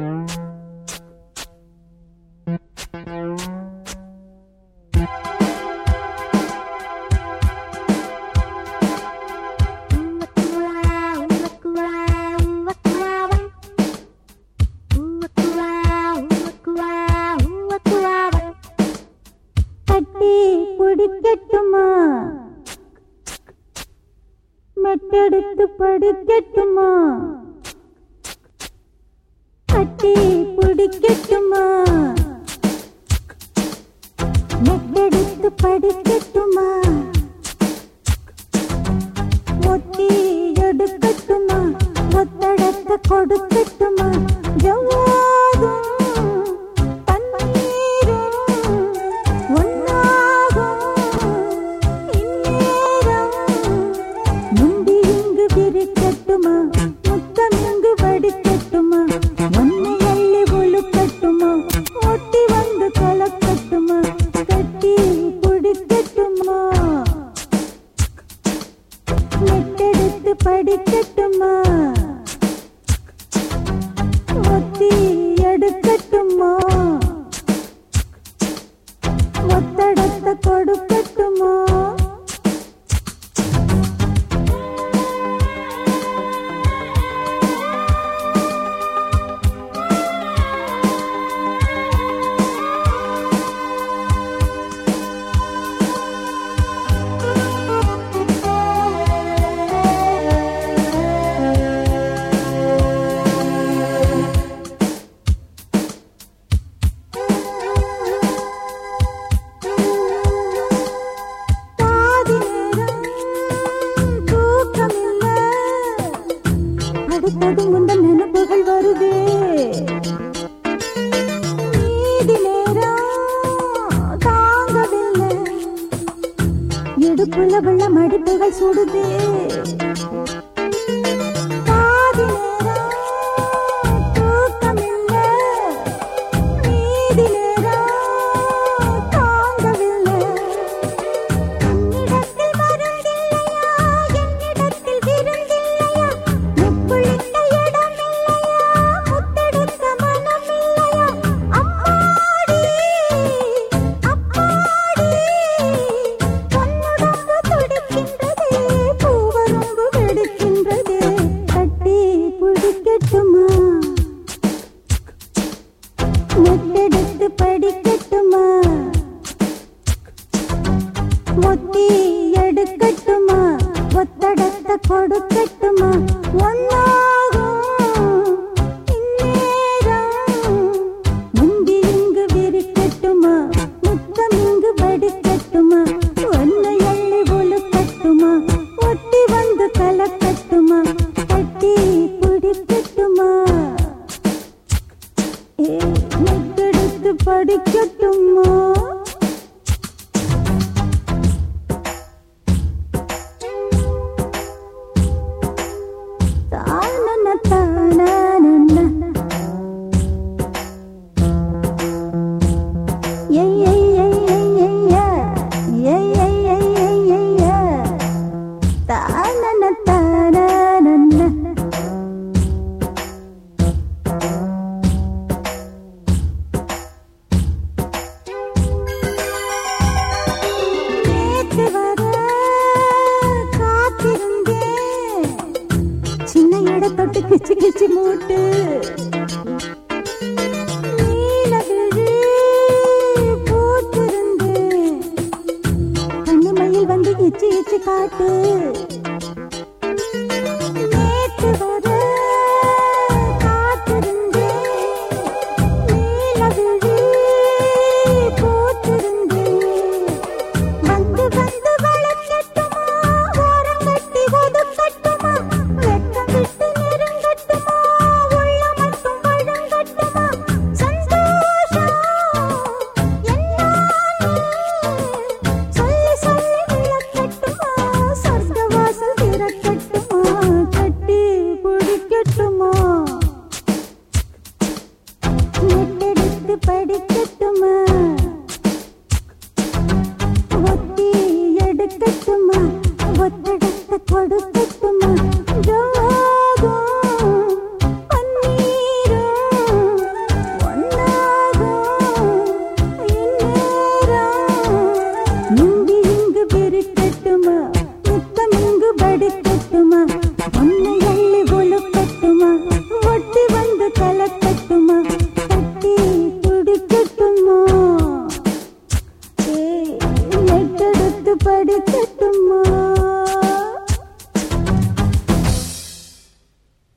பிடிக்கட்டுமா மெட்டெடுத்து படிக்கட்டுமா கட்டி பிடிக்கட்டுமா மெட்டெடுத்து படிக்கட்டுமா ஒட்டி எடுக்கட்டுமா ஒத்தடத்தை கொடுக்கட்டுமா ஜவ்வாதும் படிக்கட்டுமா ஒத்தி எடுக்கட்டுமா ஒத்தடத்தை கொடுக்கட்டுமா நினைப்புகள் வருதே நீதி நேரம் தாங்கவில்லை இடுப்புல வெள்ள மடிப்புகள் சுடுதே பாதி நேரம் தூக்கமில்லை நீதி நேரம் தாங்கவில்லை என்னிடத்தில் மருந்தில்லையா என்னிடத்தில் விருந்தில்லையா முப்புளிக்க மெட்டெடுத்து படிக்கட்டுமா ஒத்தி எடுக்கட்டுமா ஒத்தடத்தை கொடுக்கட்டுமா ஒன்னாகும் இந்நேரம் முந்தி இங்கு விரிக்கட்டுமா முத்தம் இங்கு வடிக்கட்டுமா ஒன்னை அள்ளி ஒழுக்கட்டுமா ஒட்டி வந்து கலக்கட்டுமா கட்டி பிடிக்கட்டுமா மெட்டெடுத்து படிக்கட்டுமா தானன தானன ஏய் ஏய் ஏய் ஏய் ஏய் ஏய் ஏய் தானன தானன சின்ன இட தொட்டு கிச்சு கிச்சு மூட்டு நீலவிழி பூத்திருந்து கண்ணுமையில் வந்து இச்சு இச்சு காட்டு நேற்று வர காத்திருந்து நீலவிழி பூத்திருந்து வந்து வந்து வளர்க்கட்டுமா ஓரம் கட்டி ஒதுக்கட்டுமா படிக்கட்டுமா ஒத்தி எடுக்கட்டுமா ஒத்தடத்தை கொடுக்கட்டுமா